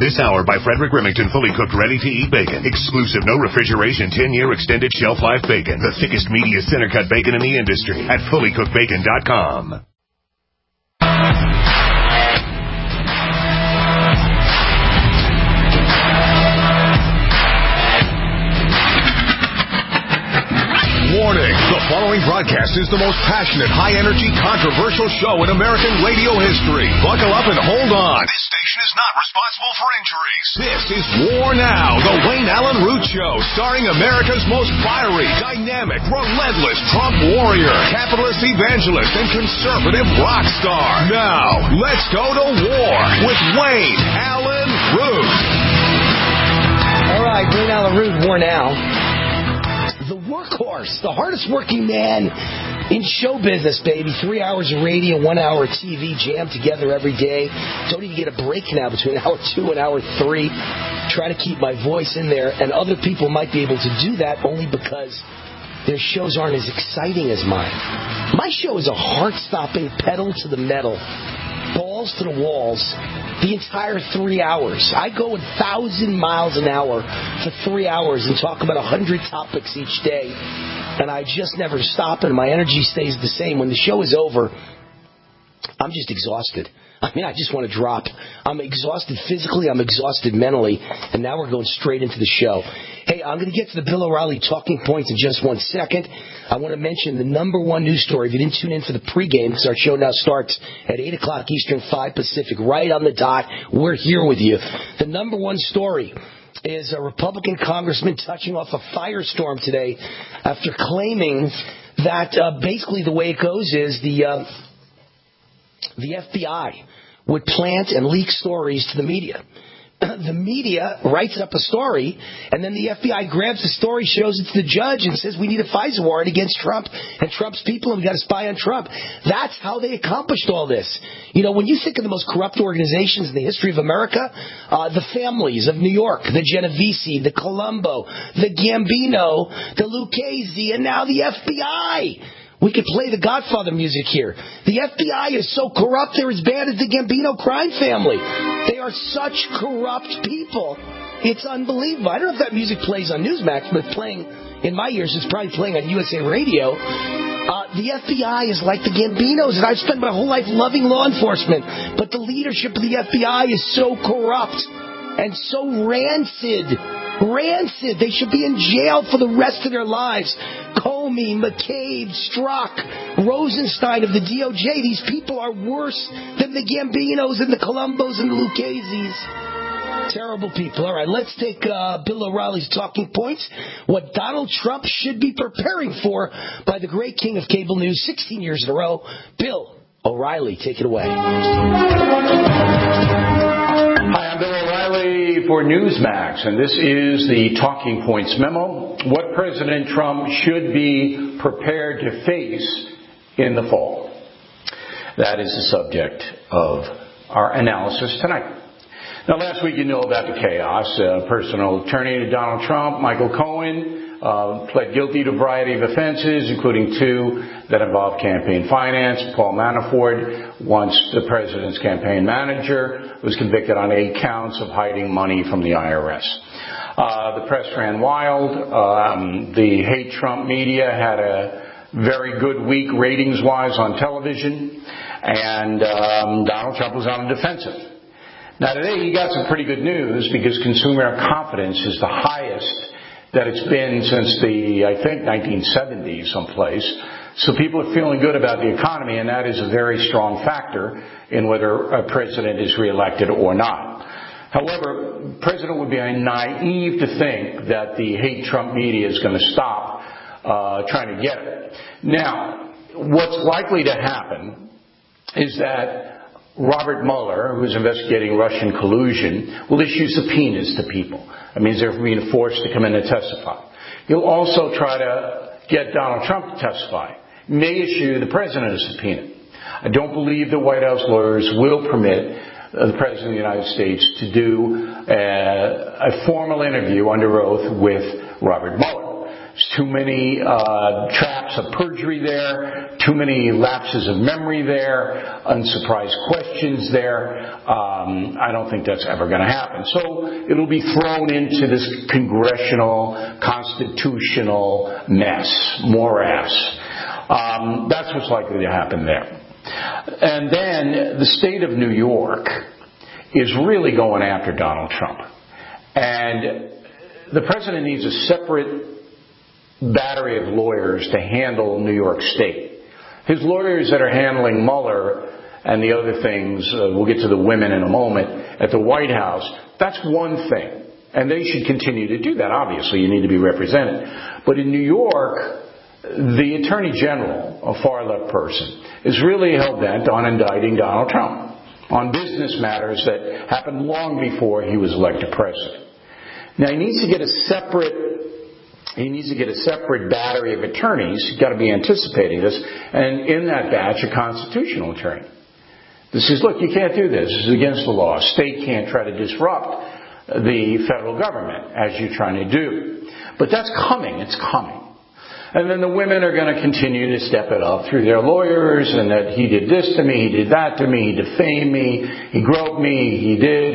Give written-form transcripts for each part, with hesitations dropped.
This hour by Frederick Remington, fully cooked, ready-to-eat bacon. Exclusive, no refrigeration, 10-year extended shelf life bacon. The thickest, meatiest center-cut bacon in the industry at fullycookedbacon.com. Warning, the following broadcast is the most passionate, high-energy, controversial show in American radio history. Buckle up and hold on. This station is not responsible for injuries. This is War Now, the Wayne Allen Root Show, starring America's most fiery, dynamic, relentless Trump warrior, capitalist evangelist, and conservative rock star. Now, let's go to war with Wayne Allen Root. All right, Wayne Allen Root, War Now. The workhorse, the hardest working man in show business, baby. 3 hours of radio, 1 hour of TV jammed together every day. Don't even get a break now between hour 2 and hour 3. Trying to keep my voice in there. And other people might be able to do that only because their shows aren't as exciting as mine. My show is a heart-stopping, pedal to the metal, balls to the walls, the entire 3 hours. I go 1,000 miles an hour for 3 hours and talk about 100 topics each day. And I just never stop, and my energy stays the same. When the show is over, I'm just exhausted. I mean, I just want to drop. I'm exhausted physically. I'm exhausted mentally. And now we're going straight into the show. Hey, I'm going to get to the Bill O'Reilly talking points in just 1 second. I want to mention the number one news story. If you didn't tune in for the pregame, because our show now starts at 8 o'clock Eastern, 5 Pacific, right on the dot. We're here with you. The number one story is a Republican congressman touching off a firestorm today after claiming that basically the way it goes is the FBI would plant and leak stories to the media. The media writes up a story, and then the FBI grabs the story, shows it to the judge, and says, we need a FISA warrant against Trump and Trump's people, and we got to spy on Trump. That's how they accomplished all this. You know, when you think of the most corrupt organizations in the history of America, the families of New York, the Genovese, the Colombo, the Gambino, the Lucchese, and now the FBI. We could play the Godfather music here. The FBI is so corrupt, they're as bad as the Gambino crime family. They are such corrupt people. It's unbelievable. I don't know if that music plays on Newsmax, but playing in my ears, it's probably playing on USA Radio. The FBI is like the Gambinos, and I've spent my whole life loving law enforcement, but the leadership of the FBI is so corrupt and so rancid. Rancid. They should be in jail for the rest of their lives. Comey, McCabe, Strzok, Rosenstein of the DOJ. These people are worse than the Gambinos and the Colombos and the Lucchese's. Terrible people. All right, let's take Bill O'Reilly's talking points. What Donald Trump should be preparing for by the great king of cable news 16 years in a row. Bill O'Reilly, take it away. Hi, I'm Bill O'Reilly for Newsmax, and this is the Talking Points memo. What President Trump should be prepared to face in the fall. That is the subject of our analysis tonight. Now, last week you know about the chaos. Personal attorney to Donald Trump, Michael Cohen, pled guilty to a variety of offenses, including 2 that involve campaign finance. Paul Manafort, once the president's campaign manager, was convicted on 8 counts of hiding money from the IRS. The press ran wild. The hate Trump media had a very good week ratings-wise on television, and Donald Trump was on the defensive. Now, today he got some pretty good news because consumer confidence is the highest that it's been since the, I think, 1970s someplace. So people are feeling good about the economy, and that is a very strong factor in whether a president is reelected or not. However, the president would be naive to think that the hate Trump media is going to stop trying to get it. Now, what's likely to happen is that Robert Mueller, who's investigating Russian collusion, will issue subpoenas to people. That means they're being forced to come in and testify. He'll also try to get Donald Trump to testify. May issue the president a subpoena. I don't believe the White House lawyers will permit the President of the United States to do a formal interview under oath with Robert Mueller. There's too many traps of perjury there, too many lapses of memory there, unsurprised questions there. I don't think that's ever going to happen. So it'll be thrown into this congressional, constitutional mess, morass. That's what's likely to happen there. And then the state of New York is really going after Donald Trump. And the president needs a separate battery of lawyers to handle New York State. His lawyers that are handling Mueller and the other things, we'll get to the women in a moment, at the White House, that's one thing. And they should continue to do that. Obviously, you need to be represented. But in New York, the Attorney General, a far-left person, is really hell-bent on indicting Donald Trump on business matters that happened long before he was elected president. Now, he needs to get a separate battery of attorneys. He's got to be anticipating this. And in that batch, a constitutional attorney. This says, look, you can't do this. This is against the law. State can't try to disrupt the federal government, as you're trying to do. But that's coming. It's coming. And then the women are going to continue to step it up through their lawyers, and that he did this to me, he did that to me, he defamed me, he groped me, he did.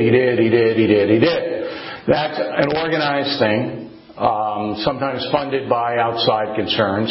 That's an organized thing, sometimes funded by outside concerns.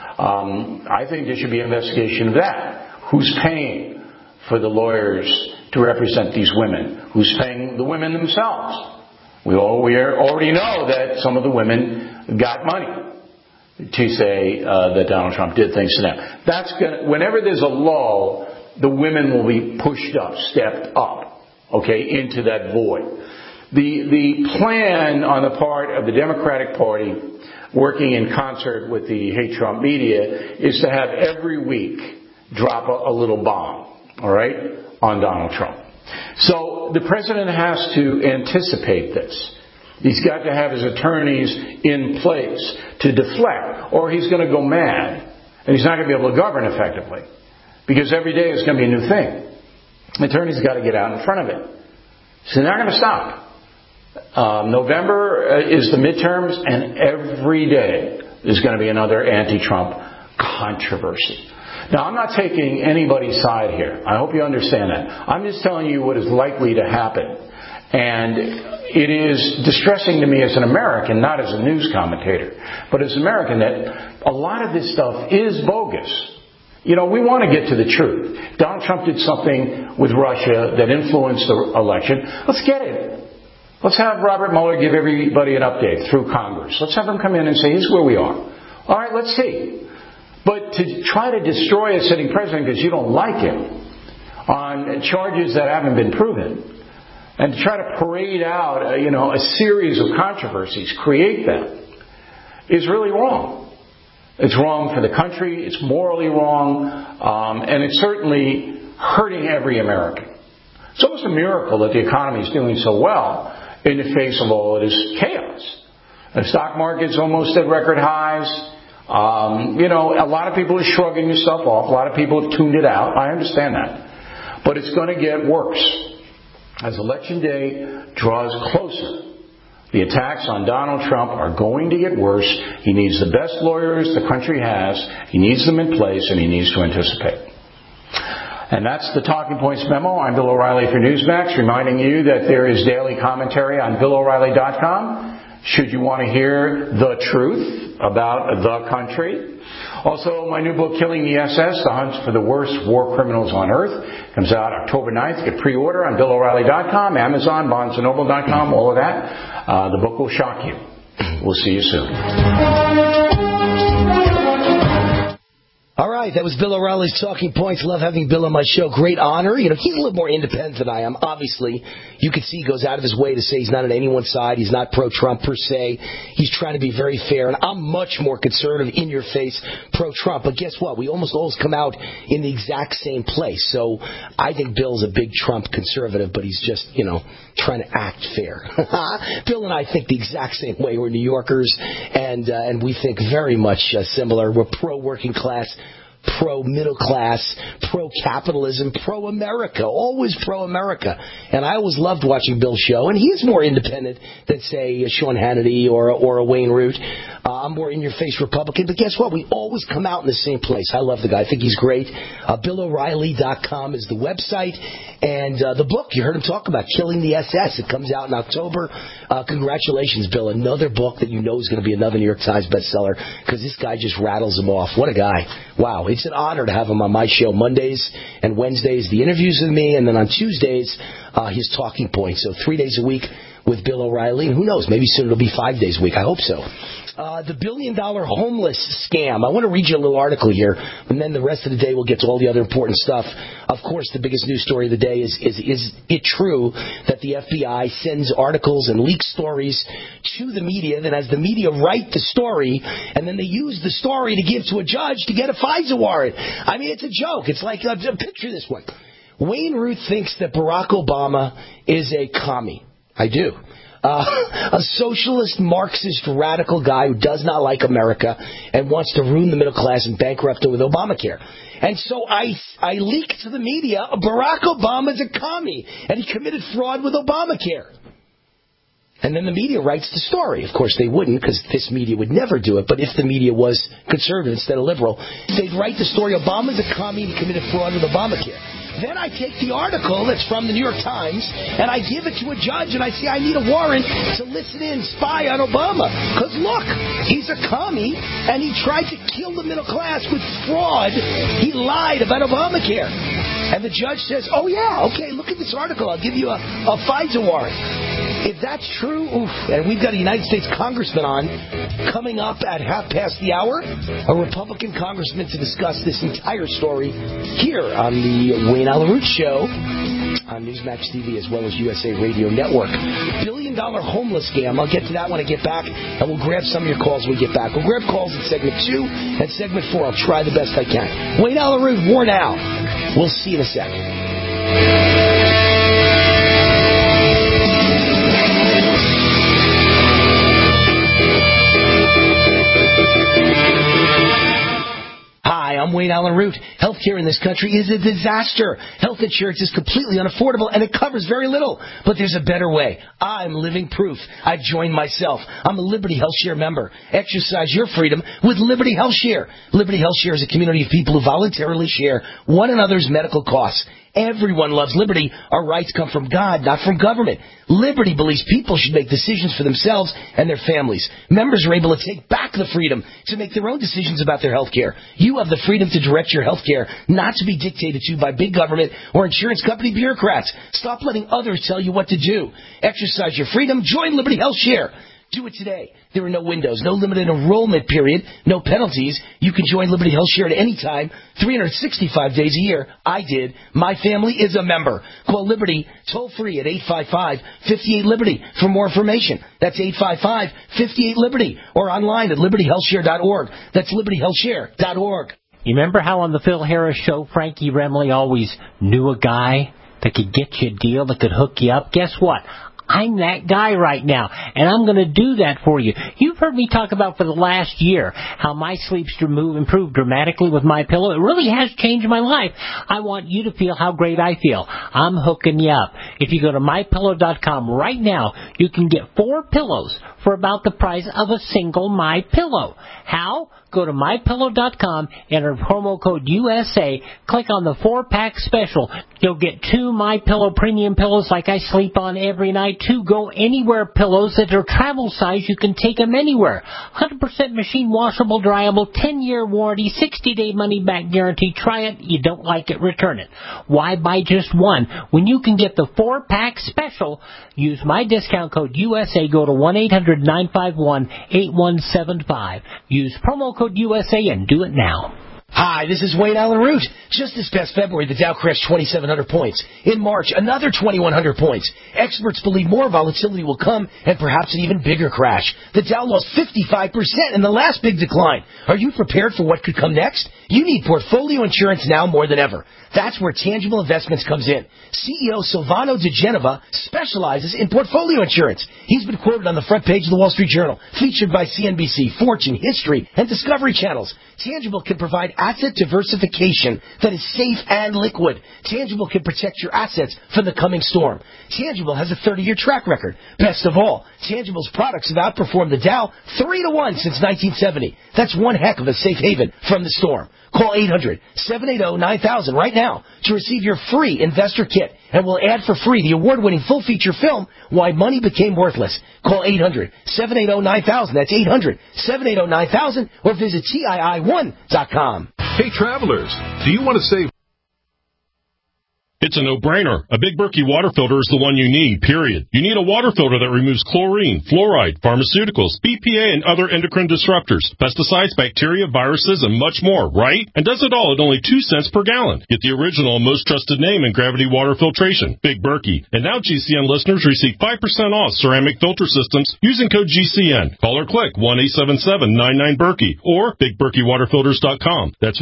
I think there should be an investigation of that. Who's paying for the lawyers to represent these women? Who's paying the women themselves? We already know that some of the women got money to say that Donald Trump did things to them. Whenever there's a lull, the women will be pushed up, stepped up, into that void. The plan on the part of the Democratic Party, working in concert with the Hate Trump media, is to have every week drop a little bomb, on Donald Trump. So the president has to anticipate this. He's got to have his attorneys in place to deflect, or he's going to go mad, and he's not going to be able to govern effectively, because every day is going to be a new thing. The attorneys got to get out in front of it. So they're not going to stop. November is the midterms, and every day is going to be another anti-Trump controversy. Now, I'm not taking anybody's side here. I hope you understand that. I'm just telling you what is likely to happen. And it is distressing to me as an American, not as a news commentator, but as an American, that a lot of this stuff is bogus. We want to get to the truth. Donald Trump did something with Russia that influenced the election. Let's get it. Let's have Robert Mueller give everybody an update through Congress. Let's have him come in and say, here's where we are. All right, let's see. But to try to destroy a sitting president because you don't like him on charges that haven't been proven, and to try to parade out, a series of controversies, create them, is really wrong. It's wrong for the country. It's morally wrong. And it's certainly hurting every American. It's almost a miracle that the economy is doing so well in the face of all of this chaos. The stock market's almost at record highs. A lot of people are shrugging this stuff off. A lot of people have tuned it out. I understand that. But it's going to get worse. As Election Day draws closer, the attacks on Donald Trump are going to get worse. He needs the best lawyers the country has. He needs them in place, and he needs to anticipate. And that's the Talking Points memo. I'm Bill O'Reilly for Newsmax, reminding you that there is daily commentary on BillO'Reilly.com. Should you want to hear the truth about the country. Also, my new book, Killing the SS, The Hunt for the Worst War Criminals on Earth, comes out October 9th. Get pre-order on BillO'Reilly.com, Amazon, BarnesandNoble.com, all of that. The book will shock you. We'll see you soon. All right, that was Bill O'Reilly's Talking Points. Love having Bill on my show. Great honor. He's a little more independent than I am. Obviously, you can see he goes out of his way to say he's not on anyone's side. He's not pro-Trump per se. He's trying to be very fair. And I'm much more conservative, in-your-face, pro-Trump. But guess what? We almost always come out in the exact same place. So I think Bill's a big Trump conservative, but he's just, trying to act fair. Bill and I think the exact same way. We're New Yorkers, and we think very much similar. We're pro-working class, pro-middle class, pro-capitalism, pro-America, always pro-America. And I always loved watching Bill's show, and he is more independent than, say, Sean Hannity or a Wayne Root. I'm more in-your-face Republican, but guess what? We always come out in the same place. I love the guy. I think he's great. BillO'Reilly.com is the website. And the book, you heard him talk about, Killing the SS. It comes out in October. Congratulations, Bill. Another book that you know is going to be another New York Times bestseller, because this guy just rattles them off. What a guy. Wow. It's an honor to have him on my show Mondays and Wednesdays, the interviews with me, and then on Tuesdays, his talking points. So 3 days a week with Bill O'Reilly. And who knows, maybe soon it'll be 5 days a week. I hope so. The $1 billion homeless scam. I want to read you a little article here, and then the rest of the day we'll get to all the other important stuff. Of course, the biggest news story of the day is it true that the FBI sends articles and leaks stories to the media, then has the media write the story, and then they use the story to give to a judge to get a FISA warrant? I mean, it's a joke. It's like, picture this one. Wayne Root thinks that Barack Obama is a commie. I do. A socialist, Marxist, radical guy who does not like America and wants to ruin the middle class and bankrupt it with Obamacare. And so I leak to the media, Barack Obama is a commie, and he committed fraud with Obamacare. And then the media writes the story. Of course, they wouldn't, because this media would never do it. But if the media was conservative instead of liberal, they'd write the story, Obama's a commie and he committed fraud with Obamacare. Then I take the article that's from the New York Times, and I give it to a judge, and I say, I need a warrant to listen in, spy on Obama. Because look, he's a commie, and he tried to kill the middle class with fraud. He lied about Obamacare. And the judge says, oh yeah, okay, look at this article. I'll give you a FISA warrant. If that's true, oof, and we've got a United States congressman on coming up at 1:30 a Republican congressman to discuss this entire story here on the Wayne Allyn Root Show on Newsmax TV as well as USA Radio Network. $1 billion homeless scam. I'll get to that when I get back, and we'll grab some of your calls when we get back. We'll grab calls in segment 2 and segment 4. I'll try the best I can. Wayne Allyn Root, more now. We'll see you in a second. Hi, I'm Wayne Allyn Root. Healthcare in this country is a disaster. Health insurance is completely unaffordable, and it covers very little. But there's a better way. I'm living proof. I've joined myself. I'm a Liberty Health Share member. Exercise your freedom with Liberty Health Share. Liberty Health Share is a community of people who voluntarily share one another's medical costs. Everyone loves liberty. Our rights come from God, not from government. Liberty believes people should make decisions for themselves and their families. Members are able to take back the freedom to make their own decisions about their health care. You have the freedom to direct your health care, not to be dictated to by big government or insurance company bureaucrats. Stop letting others tell you what to do. Exercise your freedom. Join Liberty Health Share. Do it today. There are no windows, no limited enrollment period, no penalties. You can join Liberty Health Share at any time, 365 days a year. I did. My family is a member. Call Liberty toll-free at 855-58-LIBERTY for more information. That's 855-58-LIBERTY or online at libertyhealthshare.org. That's libertyhealthshare.org. You remember how on the Phil Harris Show, Frankie Remley always knew a guy that could get you a deal, that could hook you up? Guess what? I'm that guy right now, and I'm going to do that for you. You've heard me talk about for the last year how my sleep's improved dramatically with MyPillow. It really has changed my life. I want you to feel how great I feel. I'm hooking you up. If you go to MyPillow.com right now, you can get 4 pillows for about the price of a single MyPillow. How? Go to MyPillow.com, enter promo code USA, click on the 4-pack special. You'll get 2 MyPillow premium pillows like I sleep on every night, 2 Go Anywhere pillows that are travel size. You can take them anywhere. 100% machine washable, dryable, 10-year warranty, 60-day money-back guarantee. Try it. You don't like it, return it. Why buy just one when you can get the 4-pack special? Use my discount code USA. Go to 1-800-951-8175. Use promo code USA and do it now. Hi, this is Wayne Allyn Root. Just this past February, the Dow crashed 2,700 points. In March, another 2,100 points. Experts believe more volatility will come and perhaps an even bigger crash. The Dow lost 55% in the last big decline. Are you prepared for what could come next? You need portfolio insurance now more than ever. That's where Tangible Investments comes in. CEO Silvano De Genova specializes in portfolio insurance. He's been quoted on the front page of the Wall Street Journal, featured by CNBC, Fortune, History, and Discovery channels. Tangible can provide asset diversification that is safe and liquid. Tangible can protect your assets from the coming storm. Tangible has a 30-year track record. Best of all, Tangible's products have outperformed the Dow 3-1 since 1970. That's one heck of a safe haven from the storm. Call 800-780-9000 right now to receive your free investor kit, and we'll add for free the award-winning full-feature film, Why Money Became Worthless. Call 800-780-9000. That's 800-780-9000, or visit TII1.com. Hey, travelers, do you want to save? It's a no-brainer. A Big Berkey water filter is the one you need, period. You need a water filter that removes chlorine, fluoride, pharmaceuticals, BPA, and other endocrine disruptors, pesticides, bacteria, viruses, and much more, right? And does it all at only 2 cents per gallon. Get the original and most trusted name in gravity water filtration, Big Berkey. And now GCN listeners receive 5% off ceramic filter systems using code GCN. Call or click 1-877-99-BERKEY or BigBerkeyWaterFilters.com. That's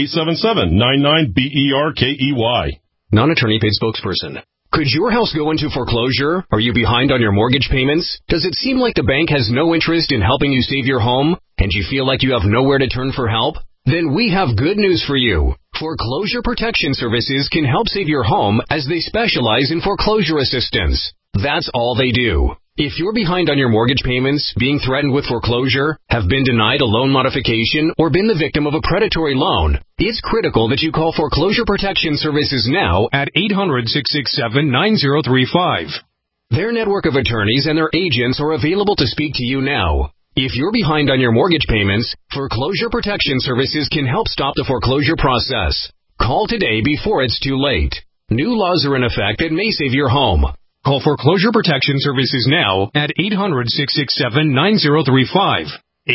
1-877-99-BERKEY. Non-attorney paid spokesperson. Could your house go into foreclosure? Are you behind on your mortgage payments? Does it seem like the bank has no interest in helping you save your home? And you feel like you have nowhere to turn for help? Then we have good news for you. Foreclosure Protection Services can help save your home as they specialize in foreclosure assistance. That's all they do. If you're behind on your mortgage payments, being threatened with foreclosure, have been denied a loan modification, or been the victim of a predatory loan, it's critical that you call Foreclosure Protection Services now at 800-667-9035. Their network of attorneys and their agents are available to speak to you now. If you're behind on your mortgage payments, Foreclosure Protection Services can help stop the foreclosure process. Call today before it's too late. New laws are in effect that may save your home. Call Foreclosure Protection Services now at 800-667-9035.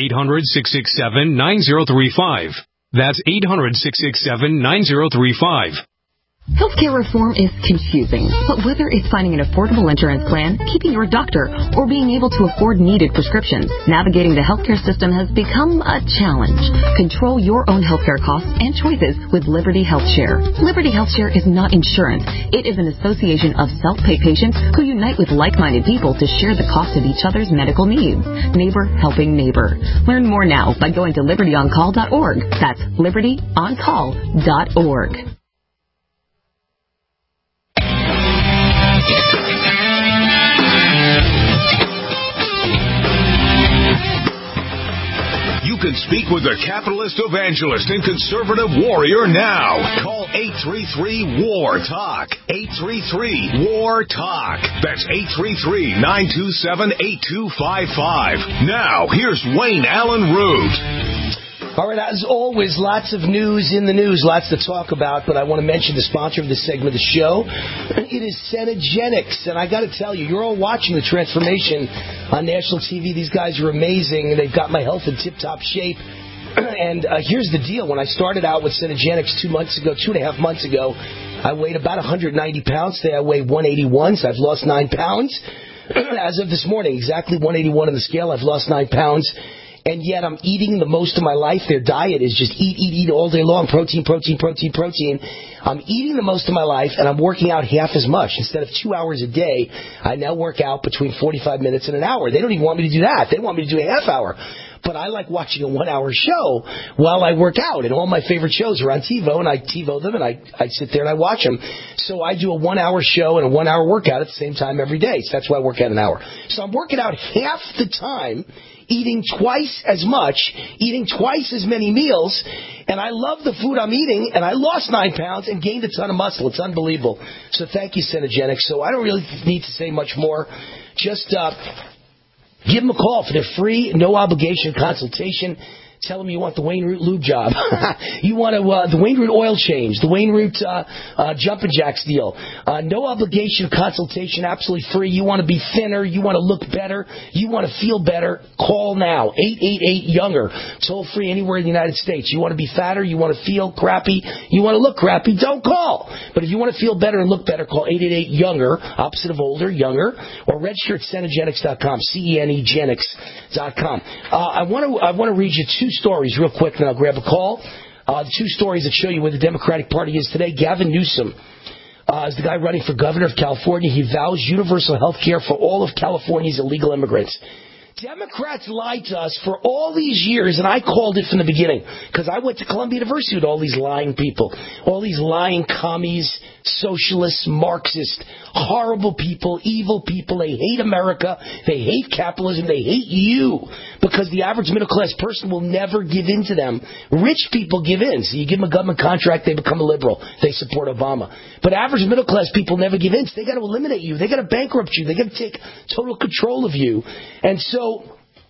800-667-9035. That's 800-667-9035. Healthcare reform is confusing, but whether it's finding an affordable insurance plan, keeping your doctor, or being able to afford needed prescriptions, navigating the healthcare system has become a challenge. Control your own healthcare costs and choices with Liberty HealthShare. Liberty HealthShare is not insurance. It is an association of self-pay patients who unite with like-minded people to share the cost of each other's medical needs. Neighbor helping neighbor. Learn more now by going to libertyoncall.org. That's libertyoncall.org. You can speak with the capitalist evangelist and conservative warrior now. Call 833-WAR-TALK. 833-WAR-TALK. That's 833-927-8255. Now, here's Wayne Allen Root. All right, as always, lots of news in the news, lots to talk about, but I want to mention the sponsor of this segment of the show. It is Cenegenics, and I got to tell you, you're all watching the transformation on national TV. These guys are amazing, and they've got my health in tip-top shape. And here's the deal. When I started out with Cenegenics 2.5 months ago, I weighed about 190 pounds. Today I weigh 181, so I've lost 9 pounds. As of this morning, exactly 181 on the scale, I've lost 9 pounds. And yet I'm eating the most of my life. Their diet is just eat all day long. Protein. I'm eating the most of my life, and I'm working out half as much. Instead of 2 hours a day, I now work out between 45 minutes and an hour. They don't even want me to do that. They want me to do a half hour. But I like watching a 1 hour show while I work out. And all my favorite shows are on TiVo, and I TiVo them, and I sit there and I watch them. So I do a 1 hour show and a 1 hour workout at the same time every day. So that's why I work out an hour. So I'm working out half the time, eating twice as much, eating twice as many meals, and I love the food I'm eating, and I lost 9 pounds and gained a ton of muscle. It's unbelievable. So thank you, Cenegenics. So I don't really need to say much more. Just give them a call for their free, no-obligation consultation. Tell them you want the Wayne Root lube job. You want the Wayne Root oil change, the Wayne Root Jumpin' Jacks deal. No obligation consultation, absolutely free. You want to be thinner. You want to look better. You want to feel better. Call now. 888-YOUNGER. Toll free anywhere in the United States. You want to be fatter. You want to feel crappy. You want to look crappy. Don't call. But if you want to feel better and look better, call 888-YOUNGER, opposite of older, younger, or register at Cenegenics.com, Cenegenics.com. I want to read you two stories real quick, and I'll grab a call. The two stories that show you where the Democratic Party is today. Gavin Newsom is the guy running for governor of California. He vows universal health care for all of California's illegal immigrants. Democrats lied to us for all these years, and I called it from the beginning, because I went to Columbia University with all these lying people, all these lying commies, socialists, Marxists, horrible people, evil people. They hate America, they hate capitalism, they hate you, because the average middle-class person will never give in to them. Rich people give in. So you give them a government contract, they become a liberal. They support Obama. But average middle-class people never give in. So they got to eliminate you. They got to bankrupt you. They got to take total control of you. And so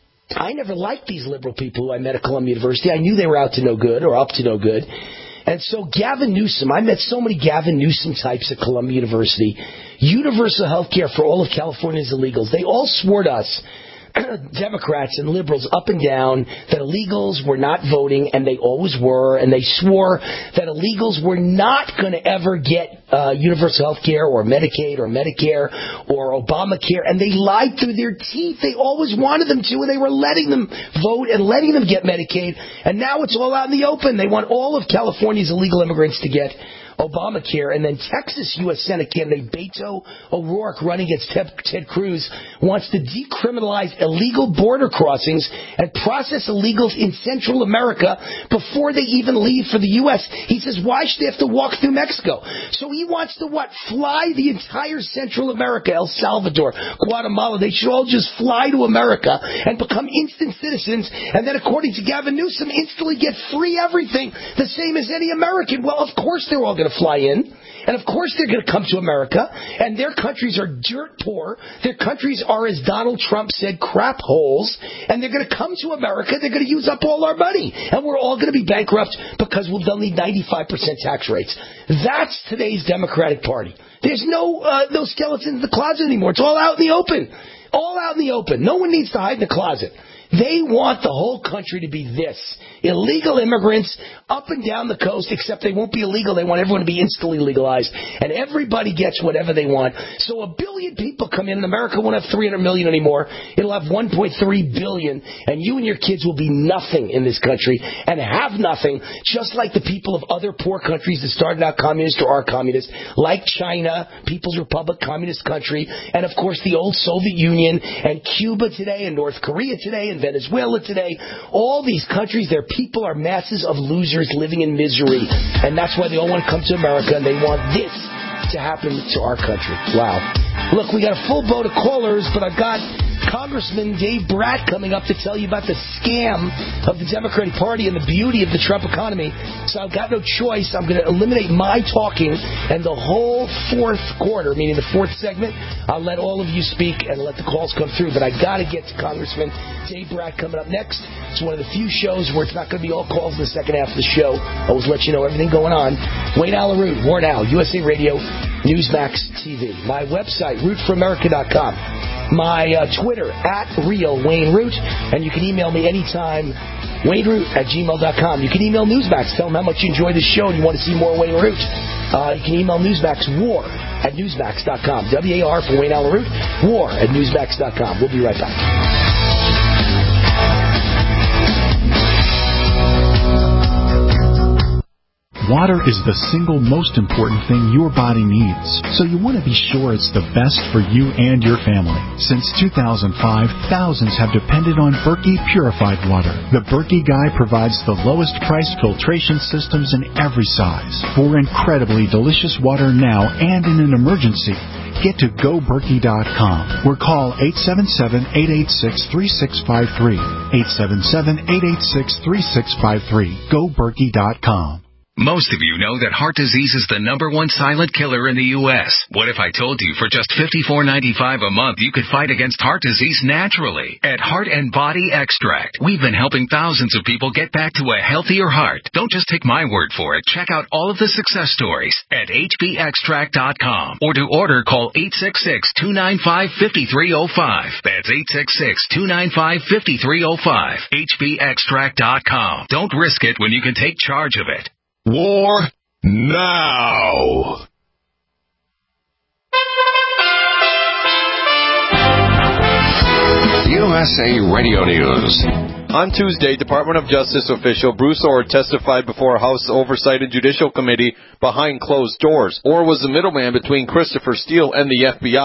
I never liked these liberal people who I met at Columbia University. I knew they were out to no good or up to no good. And so Gavin Newsom, I met so many Gavin Newsom types at Columbia University. Universal health care for all of California's illegals. They all swore to us, Democrats and liberals up and down, that illegals were not voting, and they always were, and they swore that illegals were not going to ever get universal health care or Medicaid or Medicare or Obamacare, and they lied through their teeth. They always wanted them to, and they were letting them vote and letting them get Medicaid, and now it's all out in the open. They want all of California's illegal immigrants to get Obamacare, and then Texas U.S. Senate candidate Beto O'Rourke, running against Ted Cruz, wants to decriminalize illegal border crossings and process illegals in Central America before they even leave for the U.S. He says, why should they have to walk through Mexico? So he wants to, fly the entire Central America, El Salvador, Guatemala. They should all just fly to America and become instant citizens, and then, according to Gavin Newsom, instantly get free everything, the same as any American. Well, of course they're all going to fly in, and of course they're going to come to America, and their countries are dirt poor. Their countries are, as Donald Trump said, crap holes, and they're going to come to America. They're going to use up all our money, and we're all going to be bankrupt because they'll need 95% tax rates. That's today's Democratic Party. There's no skeletons in the closet anymore. It's all out in the open. All out in the open. No one needs to hide in the closet. They want the whole country to be this. Illegal immigrants up and down the coast, except they won't be illegal. They want everyone to be instantly legalized. And everybody gets whatever they want. So 1 billion people come in, and America won't have 300 million anymore. It'll have 1.3 billion, and you and your kids will be nothing in this country and have nothing, just like the people of other poor countries that started out communist or are communist, like China, People's Republic, communist country, and of course the old Soviet Union, and Cuba today, and North Korea today, and Venezuela today. All these countries, their people are masses of losers living in misery. And that's why they all want to come to America, and they want this to happen to our country. Wow. Look, we got a full boat of callers, but I've got Congressman Dave Brat coming up to tell you about the scam of the Democratic Party and the beauty of the Trump economy. So I've got no choice. I'm going to eliminate my talking, and the whole fourth quarter, meaning the fourth segment, I'll let all of you speak and let the calls come through. But I got to get to Congressman Dave Brat coming up next. It's one of the few shows where it's not going to be all calls in the second half of the show. I always let you know everything going on. Wayne Allyn Root, War Now, USA Radio, Newsmax TV. My website, rootforamerica.com. My Twitter, @RealWayneRoot. And you can email me anytime, WayneRoot@gmail.com. You can email Newsmax. Tell them how much you enjoy the show and you want to see more Wayne Root. You can email Newsmax, war@newsmax.com. WAR for Wayne Allyn Root, war@newsmax.com. We'll be right back. Water is the single most important thing your body needs, so you want to be sure it's the best for you and your family. Since 2005, thousands have depended on Berkey purified water. The Berkey Guy provides the lowest priced filtration systems in every size. For incredibly delicious water now and in an emergency, get to GoBerkey.com or call 877-886-3653. 877-886-3653. GoBerkey.com. Most of you know that heart disease is the #1 silent killer in the U.S. What if I told you for just $54.95 a month you could fight against heart disease naturally? At Heart and Body Extract, we've been helping thousands of people get back to a healthier heart. Don't just take my word for it. Check out all of the success stories at hbextract.com, or to order, call 866-295-5305. That's 866-295-5305. hbextract.com. Don't risk it when you can take charge of it. War now. USA Radio News. On Tuesday, Department of Justice official Bruce Orr testified before a House Oversight and Judicial Committee behind closed doors. Orr was the middleman between Christopher Steele and the FBI.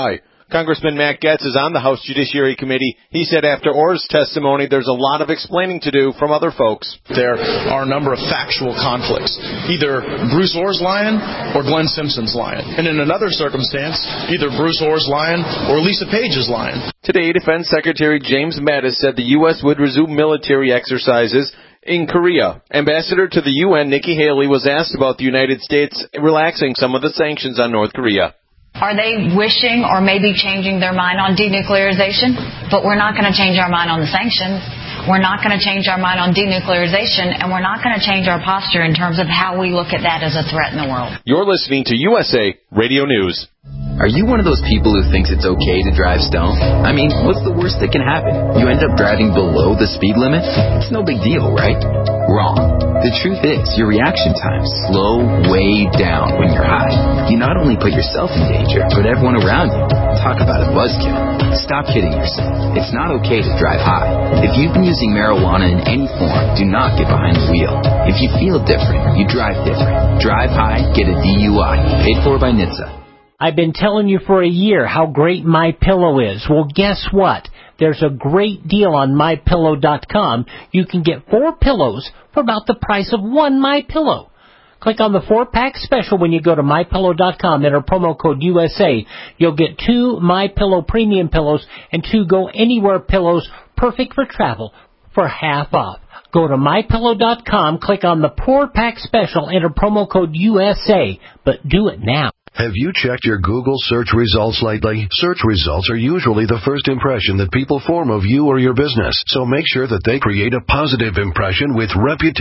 Congressman Matt Gaetz is on the House Judiciary Committee. He said after Orr's testimony, there's a lot of explaining to do from other folks. There are a number of factual conflicts. Either Bruce Orr's lying or Glenn Simpson's lying. And in another circumstance, either Bruce Orr's lying or Lisa Page is lying. Today, Defense Secretary James Mattis said the U.S. would resume military exercises in Korea. Ambassador to the UN, Nikki Haley, was asked about the United States relaxing some of the sanctions on North Korea. Are they wishing or maybe changing their mind on denuclearization? But we're not going to change our mind on the sanctions. We're not going to change our mind on denuclearization, and we're not going to change our posture in terms of how we look at that as a threat in the world. You're listening to USA Radio News. Are you one of those people who thinks it's okay to drive stoned? I mean, what's the worst that can happen? You end up driving below the speed limit? It's no big deal, right? Wrong. The truth is, your reaction times slow way down when you're high. You not only put yourself in danger, but everyone around you. Talk about a buzzkill. Stop kidding yourself. It's not okay to drive high. If you've been using marijuana in any form, do not get behind the wheel. If you feel different, you drive different. Drive high, get a DUI. Paid for by NHTSA. I've been telling you for a year how great MyPillow is. Well, guess what? There's a great deal on MyPillow.com. You can get 4 pillows for about the price of 1 MyPillow. Click on the 4-pack special when you go to MyPillow.com. Enter promo code USA. You'll get 2 MyPillow premium pillows and 2 Go Anywhere pillows, perfect for travel, for half off. Go to MyPillow.com, click on the 4-pack special, enter promo code USA, but do it now. Have you checked your Google search results lately? Search results are usually the first impression that people form of you or your business, so make sure that they create a positive impression with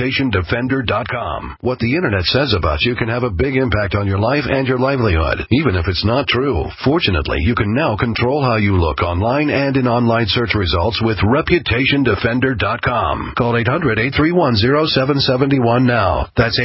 ReputationDefender.com. What the Internet says about you can have a big impact on your life and your livelihood, even if it's not true. Fortunately, you can now control how you look online and in online search results with ReputationDefender.com. Call 800-831-0771 now. That's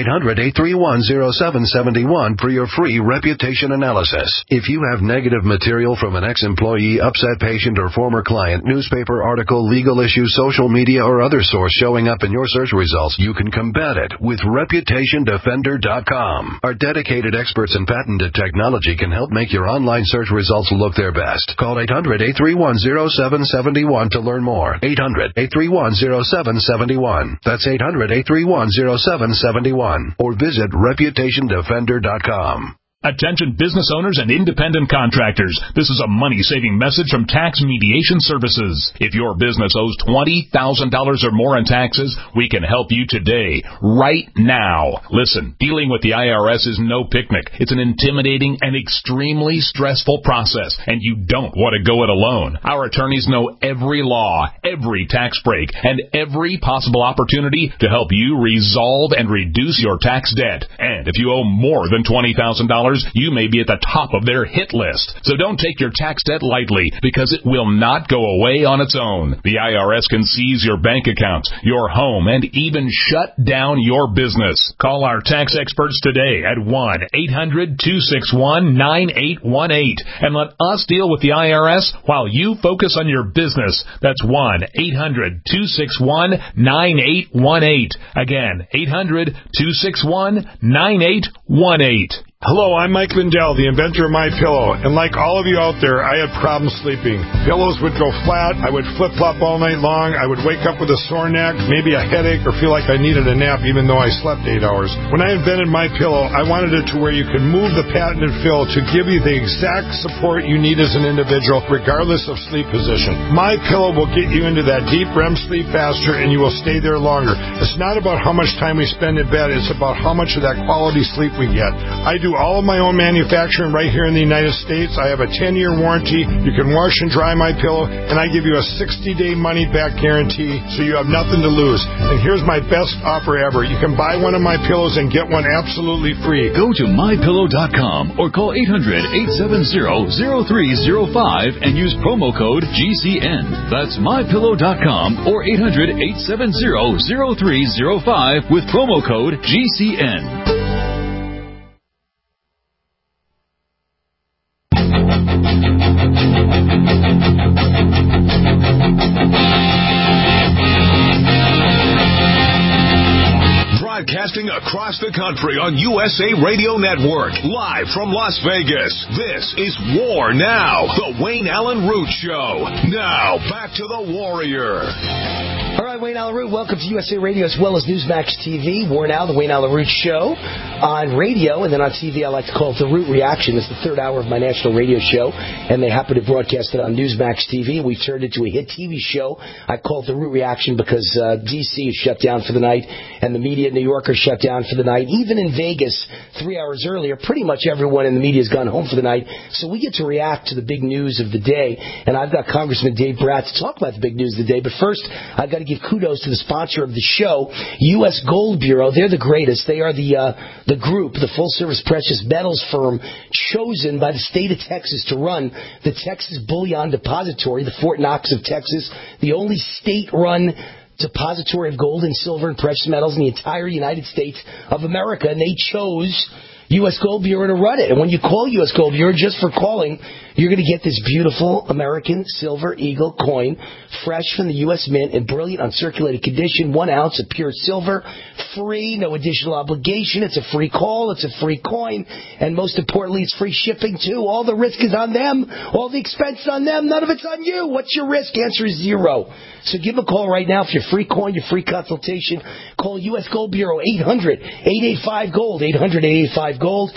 800-831-0771 for your free reputation analysis. If you have negative material from an ex-employee, upset patient, or former client, newspaper article, legal issue, social media, or other source showing up in your search results, you can combat it with ReputationDefender.com. Our dedicated experts in patented technology can help make your online search results look their best. Call 800-831-0771 to learn more. 800-831-0771. That's 800-831-0771. Or visit ReputationDefender.com. Attention business owners and independent contractors. This is a money-saving message from Tax Mediation Services. If your business owes $20,000 or more in taxes, we can help you today, right now. Listen, dealing with the IRS is no picnic. It's an intimidating and extremely stressful process, and you don't want to go it alone. Our attorneys know every law, every tax break, and every possible opportunity to help you resolve and reduce your tax debt. And if you owe more than $20,000, you may be at the top of their hit list. So don't take your tax debt lightly, because it will not go away on its own. The IRS can seize your bank accounts, your home, and even shut down your business. Call our tax experts today at 1-800-261-9818 and let us deal with the IRS while you focus on your business. That's 1-800-261-9818. Again, 800-261-9818. Hello, I'm Mike Lindell, the inventor of MyPillow, and like all of you out there, I had problems sleeping. Pillows would go flat, I would flip-flop all night long, I would wake up with a sore neck, maybe a headache, or feel like I needed a nap even though I slept 8 hours. When I invented MyPillow, I wanted it to where you could move the patented fill to give you the exact support you need as an individual, regardless of sleep position. MyPillow will get you into that deep REM sleep faster, and you will stay there longer. It's not about how much time we spend in bed, it's about how much of that quality sleep we get. I do all of my own manufacturing right here in the United States. I have a 10-year warranty. You can wash and dry MyPillow, and I give you a 60-day money-back guarantee, so you have nothing to lose. And here's my best offer ever. You can buy one of my pillows and get one absolutely free. Go to MyPillow.com or call 800-870-0305 and use promo code GCN. That's MyPillow.com or 800-870-0305 with promo code GCN. Broadcasting across the country on USA Radio Network. Live from Las Vegas, this is War Now, the Wayne Allen Root Show. Now, back to the Warrior. All right, Wayne Allen Root, welcome to USA Radio as well as Newsmax TV. War Now, the Wayne Allen Root Show on radio, and then on TV I like to call it the Root Reaction. It's the third hour of my national radio show, and they happen to broadcast it on Newsmax TV. We've turned it to a hit TV show. I call it the Root Reaction because D.C. is shut down for the night, and the media in New York are shut down for the night. Even in Vegas, 3 hours earlier, pretty much everyone in the media has gone home for the night, so we get to react to the big news of the day, and I've got Congressman Dave Brat to talk about the big news of the day. But first, I've got to give kudos to the sponsor of the show, U.S. Gold Bureau. They're the greatest. They are the group, the full-service precious metals firm chosen by the state of Texas to run the Texas Bullion Depository, the Fort Knox of Texas, the only state-run depository of gold and silver and precious metals in the entire United States of America, and they chose U.S. Gold Bureau to run it. And when you call U.S. Gold Bureau, just for calling, you're going to get this beautiful American Silver Eagle coin, fresh from the U.S. Mint in brilliant uncirculated condition, 1 ounce of pure silver, free, no additional obligation. It's a free call. It's a free coin. And most importantly, it's free shipping, too. All the risk is on them. All the expense is on them. None of it's on you. What's your risk? Answer is zero. So give a call right now for your free coin, your free consultation. Call U.S. Gold Bureau, 800-885-GOLD, 800-885-GOLD,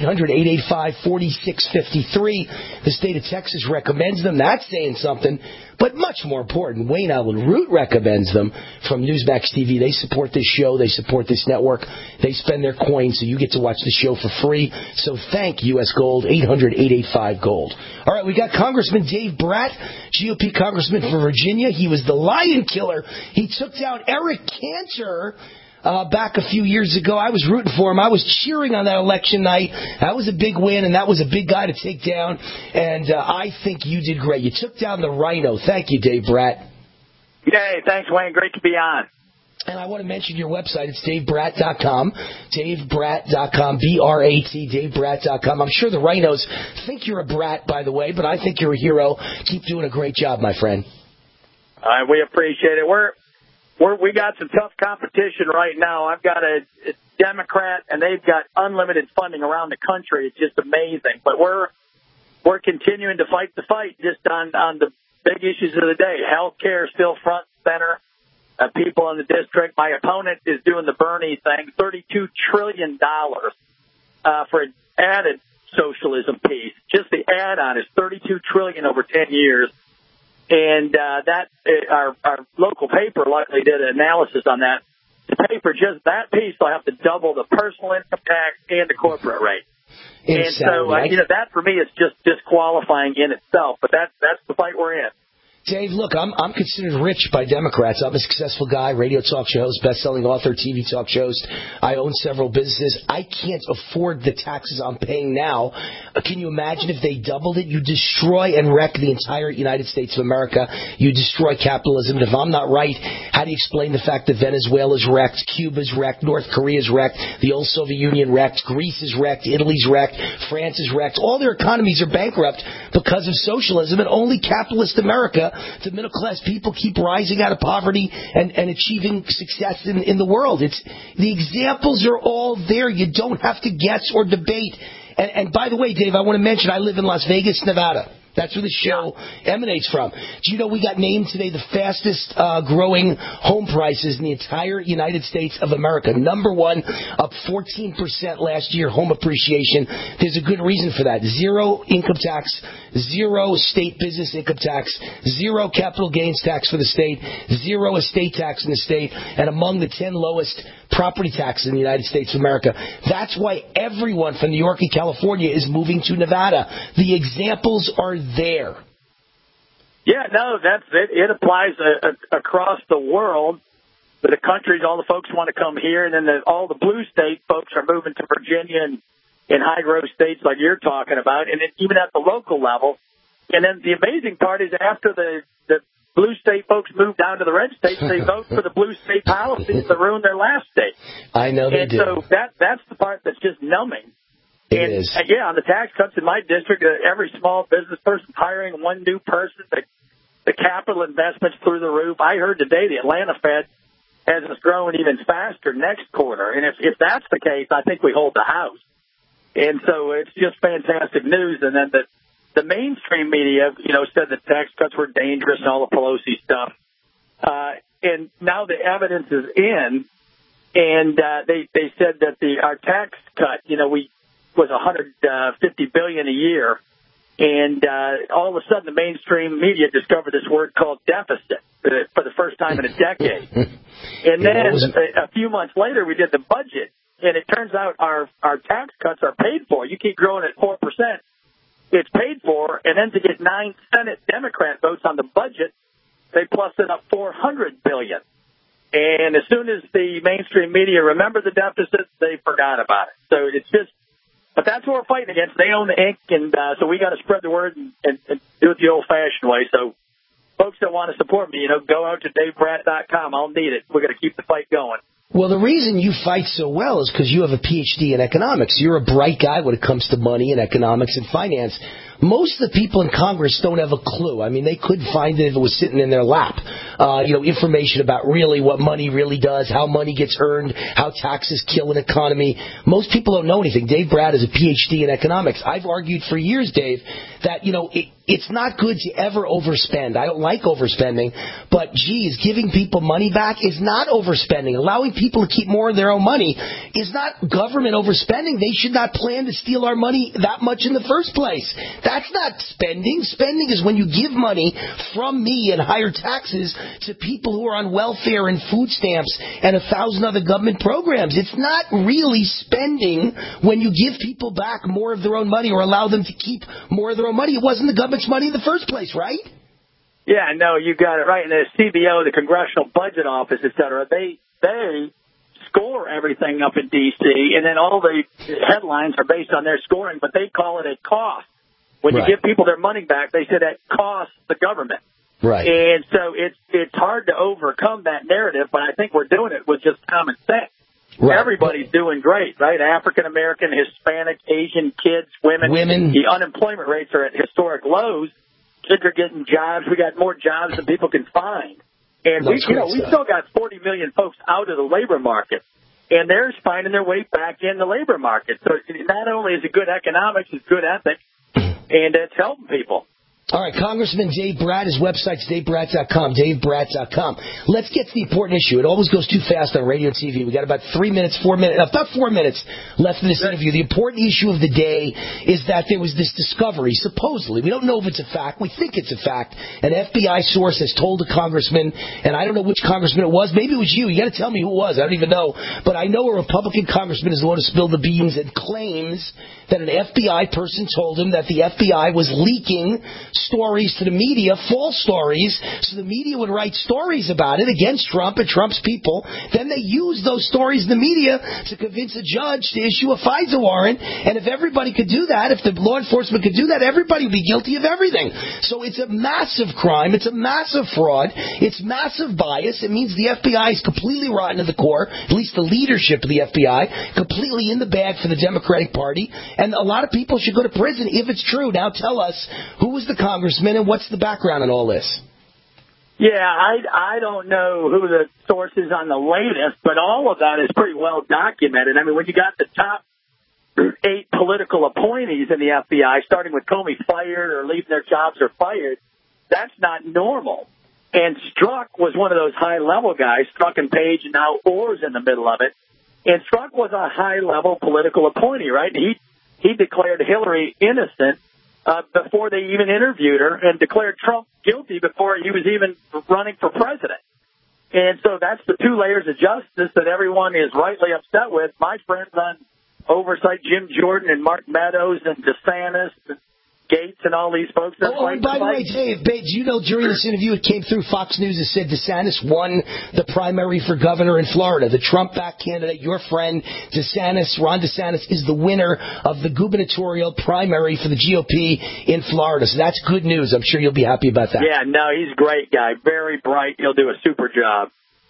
800-885-4653. The state of Texas recommends them. That's saying something. But much more important, Wayne Allen Root recommends them from Newsmax TV. They support this show. They support this network. They spend their coins, so you get to watch the show for free. So thank U.S. Gold, 800-885-GOLD. All right, we got Congressman Dave Brat, GOP Congressman for Virginia. He was the lion killer. He took down Eric Cantor back a few years ago. I was rooting for him. I was cheering on that election night. That was a big win, and that was a big guy to take down. And I think you did great. You took down the Rhino. Thank you, Dave Brat. Yay, thanks, Wayne. Great to be on. And I want to mention your website. It's DaveBrat.com. DaveBrat.com. B-R-A-T. DaveBrat.com. I'm sure the Rhinos think you're a brat, by the way, but I think you're a hero. Keep doing a great job, my friend. We appreciate it. We got some tough competition right now. I've got a Democrat, and they've got unlimited funding around the country. It's just amazing. But we're continuing to fight the fight just on the big issues of the day. Health care is still front and center. People in the district. My opponent is doing the Bernie thing, $32 trillion for an added socialism piece. Just the add-on is $32 trillion over 10 years. And our local paper luckily did an analysis on that. The paper, just that piece, will have to double the personal income tax and the corporate rate. And so, that for me is just disqualifying in itself. But that's the fight we're in. Dave, look, I'm considered rich by Democrats. I'm a successful guy, radio talk show host, best-selling author, TV talk show host. I own several businesses. I can't afford the taxes I'm paying now. Can you imagine if they doubled it? You destroy and wreck the entire United States of America. You destroy capitalism. And if I'm not right, how do you explain the fact that Venezuela's wrecked, Cuba's wrecked, North Korea's wrecked, the old Soviet Union wrecked, Greece is wrecked, Italy's wrecked, France is wrecked. All their economies are bankrupt because of socialism, and only capitalist America, the middle-class people, keep rising out of poverty and achieving success in the world. The examples are all there. You don't have to guess or debate. And by the way, Dave, I want to mention I live in Las Vegas, Nevada. That's where the show emanates from. Do you know we got named today the fastest growing home prices in the entire United States of America? Number one, up 14% last year, home appreciation. There's a good reason for that. Zero income tax, zero state business income tax, zero capital gains tax for the state, zero estate tax in the state, and among the 10 lowest property taxes in the United States of America. That's why everyone from New York and California is moving to Nevada. The examples are there. Yeah, no, that's it. It applies across the world. But the countries, all the folks want to come here, and then all the blue state folks are moving to Virginia and in high-growth states like you're talking about, and then even at the local level. And then the amazing part is after the blue state folks move down to the red states, they vote for the blue state policies that ruin their last state. I know they do. And so that's the part that's just numbing. It is. Yeah, on the tax cuts in my district, every small business person hiring one new person, the capital investments through the roof. I heard today the Atlanta Fed has us growing even faster next quarter. And if that's the case, I think we hold the House. And so it's just fantastic news. And then the mainstream media, said the tax cuts were dangerous and all the Pelosi stuff. And now the evidence is in, and they said that our tax cut, was $150 billion a year. And all of a sudden, the mainstream media discovered this word called deficit for the first time in a decade. And then a few months later, we did the budget, and it turns out our tax cuts are paid for. You keep growing at 4%, it's paid for, and then to get 9 Senate Democrat votes on the budget, they plussed it up $400 billion. And as soon as the mainstream media remembered the deficit, they forgot about it. So it's just. But that's what we're fighting against. They own the ink, and so we got to spread the word and do it the old-fashioned way. So folks that want to support me, go out to DaveBratt.com. I'll need it. We're going to keep the fight going. Well, the reason you fight so well is because you have a PhD in economics. You're a bright guy when it comes to money and economics and finance. Most of the people in Congress don't have a clue. I mean, they could find it if it was sitting in their lap. Information about really what money really does, how money gets earned, how taxes kill an economy. Most people don't know anything. Dave Bratt is a PhD in economics. I've argued for years, Dave, that, it's not good to ever overspend. I don't like overspending, but geez, giving people money back is not overspending. Allowing people to keep more of their own money is not government overspending. They should not plan to steal our money that much in the first place. That's not spending. Spending is when you give money from me and higher taxes to people who are on welfare and food stamps and 1,000 other government programs. It's not really spending when you give people back more of their own money or allow them to keep more of their own money. It wasn't the government's money in the first place, right? Yeah, no, you got it right. And the CBO, the Congressional Budget Office, et cetera, they score everything up in D.C., and then all the headlines are based on their scoring, but they call it a cost. When you give people their money back, they say that costs the government. Right. And so it's hard to overcome that narrative, but I think we're doing it with just common sense. Right. Everybody's doing great, right? African American, Hispanic, Asian kids, women. The unemployment rates are at historic lows. Kids are getting jobs. We got more jobs than people can find. And we still got 40 million folks out of the labor market. And they're finding their way back in the labor market. So not only is it good economics, it's good ethics. And it's helping people. All right, Congressman Dave Bratt, his website's DaveBratt.com, DaveBratt.com. Let's get to the important issue. It always goes too fast on radio and TV. We got about 4 minutes left in this interview. The important issue of the day is that there was this discovery, supposedly. We don't know if it's a fact. We think it's a fact. An FBI source has told a congressman, and I don't know which congressman it was. Maybe it was you. You got to tell me who it was. I don't even know. But I know a Republican congressman is the one who spilled the beans and claims that an FBI person told him that the FBI was leaking stories to the media, false stories, so the media would write stories about it against Trump and Trump's people. Then they use those stories in the media to convince a judge to issue a FISA warrant. And if everybody could do that, if the law enforcement could do that, everybody would be guilty of everything. So it's a massive crime. It's a massive fraud. It's massive bias. It means the FBI is completely rotten to the core, at least the leadership of the FBI, completely in the bag for the Democratic Party. And a lot of people should go to prison if it's true. Now tell us, who was the congressman and what's the background on all this? Yeah, I don't know who the source is on the latest, but all of that is pretty well documented. I mean, when you got the top 8 political appointees in the FBI, starting with Comey fired or leaving their jobs or fired, that's not normal. And Strzok was one of those high-level guys, Strzok and Page, and now Orr's in the middle of it. And Strzok was a high-level political appointee, right? He declared Hillary innocent before they even interviewed her, and declared Trump guilty before he was even running for president. And so that's the 2 layers of justice that everyone is rightly upset with. My friends on oversight, Jim Jordan and Mark Meadows and DeSantis and Gates and all these folks. And by the way, Dave, you know, during this interview, it came through Fox News. It said DeSantis won the primary for governor in Florida. The Trump-backed candidate, your friend DeSantis, Ron DeSantis, is the winner of the gubernatorial primary for the GOP in Florida. So that's good news. I'm sure you'll be happy about that. Yeah, no, he's a great guy. Very bright. He'll do a super job.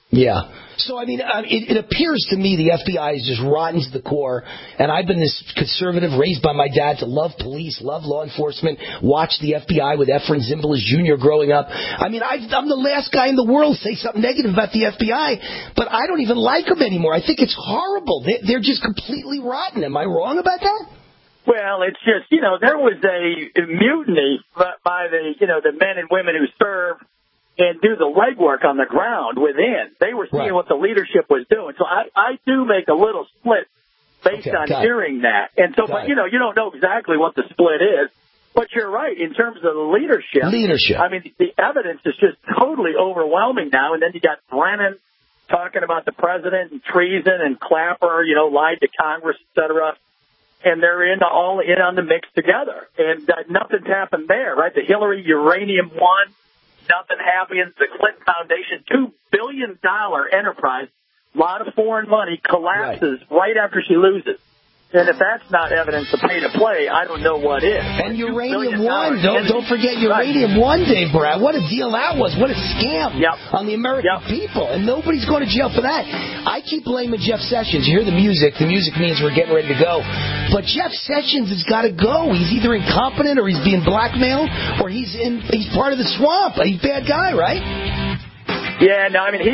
Yeah. So, I mean, it appears to me the FBI is just rotten to the core, and I've been this conservative raised by my dad to love police, love law enforcement, watch the FBI with Efren Zimbalist Jr. growing up. I mean, I'm the last guy in the world to say something negative about the FBI, but I don't even like them anymore. I think it's horrible. They're just completely rotten. Am I wrong about that? Well, it's just, there was a mutiny by the men and women who serve and do the legwork on the ground within. They were seeing what the leadership was doing. So I do make a little split based on hearing that. And so, but you don't know exactly what the split is. But you're right, in terms of the leadership. I mean, the evidence is just totally overwhelming now. And then you got Brennan talking about the president and treason, and Clapper, lied to Congress, et cetera. And they're all in on the mix together. And nothing's happened there, right? The Hillary uranium one. Nothing happens. The Clinton Foundation, $2 billion enterprise, a lot of foreign money, collapses right after she loses. And if that's not evidence of pay to play, I don't know what is. And Uranium One, don't forget Uranium One, Dave Brad. What a deal that was. What a scam on the American people. And nobody's going to jail for that. I keep blaming Jeff Sessions. You hear the music. The music means we're getting ready to go. But Jeff Sessions has got to go. He's either incompetent or he's being blackmailed or he's part of the swamp. He's a bad guy, right? Yeah, no, I mean,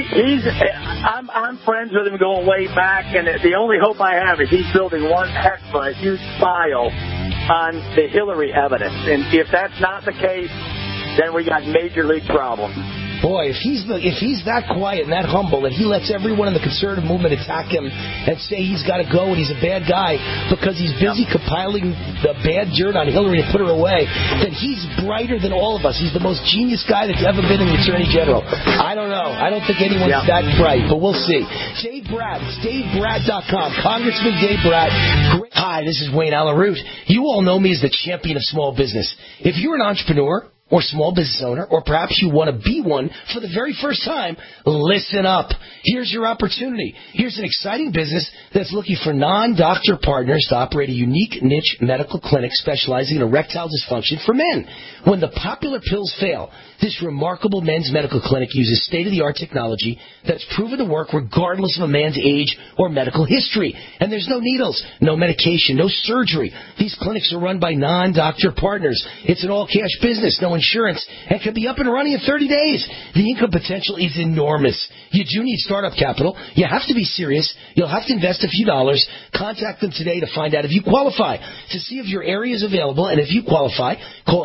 I'm friends with him going way back, and the only hope I have is he's building one heck of a huge file on the Hillary evidence. And if that's not the case, then we got major league problems. Boy, if he's that quiet and that humble, and he lets everyone in the conservative movement attack him and say he's got to go and he's a bad guy because he's busy compiling the bad dirt on Hillary to put her away, then he's brighter than all of us. He's the most genius guy that's ever been in the Attorney General. I don't know. I don't think anyone's that bright, but we'll see. Dave Brat, it's DaveBrat.com. Congressman Dave Brat. Hi, this is Wayne Allen Root. You all know me as the champion of small business. If you're an entrepreneur or small business owner, or perhaps you want to be one for the very first time, listen up. Here's your opportunity. Here's an exciting business that's looking for non-doctor partners to operate a unique niche medical clinic specializing in erectile dysfunction for men. When the popular pills fail, this remarkable men's medical clinic uses state-of-the-art technology that's proven to work regardless of a man's age or medical history. And there's no needles, no medication, no surgery. These clinics are run by non-doctor partners. It's an all-cash business, no insurance, and can be up and running in 30 days. The income potential is enormous. You do need startup capital. You have to be serious. You'll have to invest a few dollars. Contact them today to find out if you qualify. To see if your area is available, and if you qualify, call